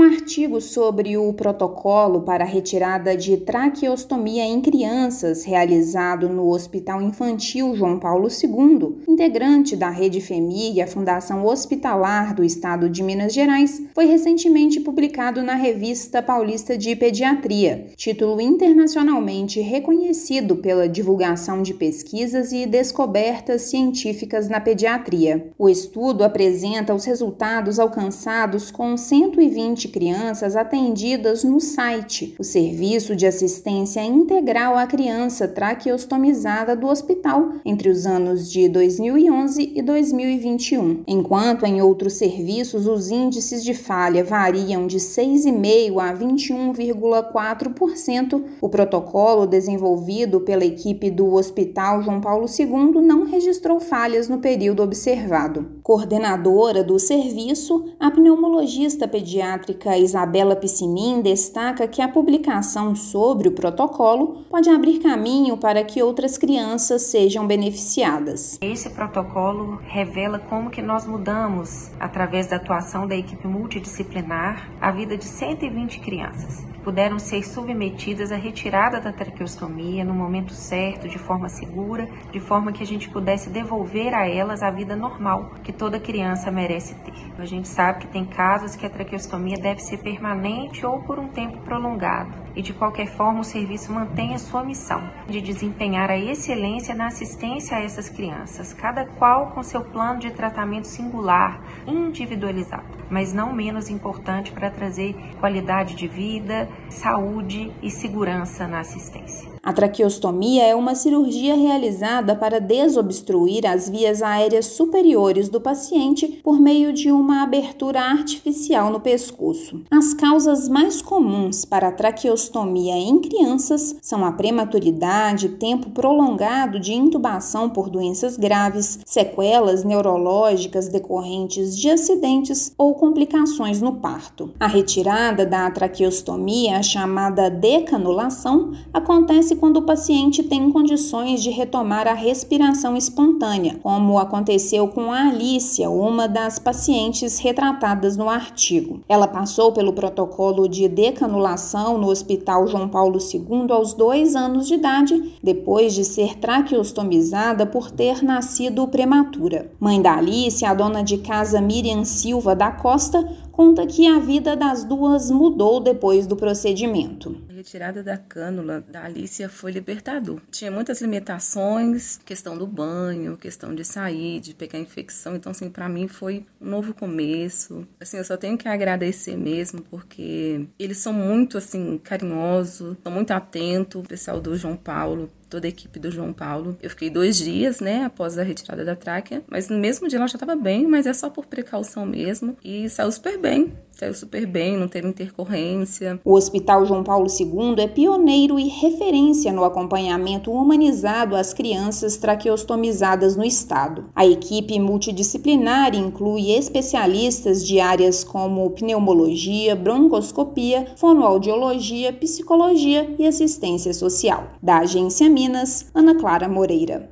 artigo sobre o protocolo para a retirada de traqueostomia em crianças realizado no Hospital Infantil João Paulo II, integrante da Rede FEMIG e a Fundação Hospitalar do Estado de Minas Gerais, foi recentemente publicado na Revista Paulista de Pediatria, título internacionalmente reconhecido pela divulgação de pesquisas e descobertas científicas na pediatria. O estudo apresenta os resultados alcançados com 120 crianças atendidas no site, o Serviço de Assistência Integral à Criança Traqueostomizada do hospital, entre os anos de 2011 e 2021. Enquanto em outros serviços os índices de falha variam de 6,5% a 21,4%, o protocolo desenvolvido pela equipe do Hospital João Paulo II não registrou falhas no período observado. Coordenadora do serviço, a pneumologista pediátrica Isabela Piscinin destaca que a publicação sobre o protocolo pode abrir caminho para que outras crianças sejam beneficiadas. Esse protocolo revela como que nós mudamos, através da atuação da equipe multidisciplinar, a vida de 120 crianças. Puderam ser submetidas à retirada da traqueostomia no momento certo, de forma segura, de forma que a gente pudesse devolver a elas a vida normal que toda criança merece ter. A gente sabe que tem casos que a traqueostomia deve ser permanente ou por um tempo prolongado, e de qualquer forma o serviço mantém a sua missão de desempenhar a excelência na assistência a essas crianças, cada qual com seu plano de tratamento singular, individualizado, mas não menos importante para trazer qualidade de vida, saúde e segurança na assistência. A traqueostomia é uma cirurgia realizada para desobstruir as vias aéreas superiores do paciente por meio de uma abertura artificial no pescoço. As causas mais comuns para a traqueostomia em crianças são a prematuridade, tempo prolongado de intubação por doenças graves, sequelas neurológicas decorrentes de acidentes ou complicações no parto. A retirada da traqueostomia, a chamada decanulação, acontece quando o paciente tem condições de retomar a respiração espontânea, como aconteceu com a Alicia, uma das pacientes retratadas no artigo. Ela passou pelo protocolo de decanulação no Hospital João Paulo II aos 2 anos de idade, depois de ser traqueostomizada por ter nascido prematura. Mãe da Alicia, a dona de casa Miriam Silva da Costa, conta que a vida das duas mudou depois do procedimento. A retirada da cânula da Alicia foi libertador. Tinha muitas limitações, questão do banho, questão de sair, de pegar infecção. Então, assim, para mim foi um novo começo. Assim, eu só tenho que agradecer mesmo, porque eles são muito, assim, carinhosos, são muito atentos, o pessoal do João Paulo, toda a equipe do João Paulo. Eu fiquei 2 dias, após a retirada da tráquea, mas no mesmo dia ela já estava bem, mas é só por precaução mesmo, e saiu super bem, não teve intercorrência. O Hospital João Paulo II é pioneiro e referência no acompanhamento humanizado às crianças traqueostomizadas no estado. A equipe multidisciplinar inclui especialistas de áreas como pneumologia, broncoscopia, fonoaudiologia, psicologia e assistência social. Da Agência Minas, Ana Clara Moreira.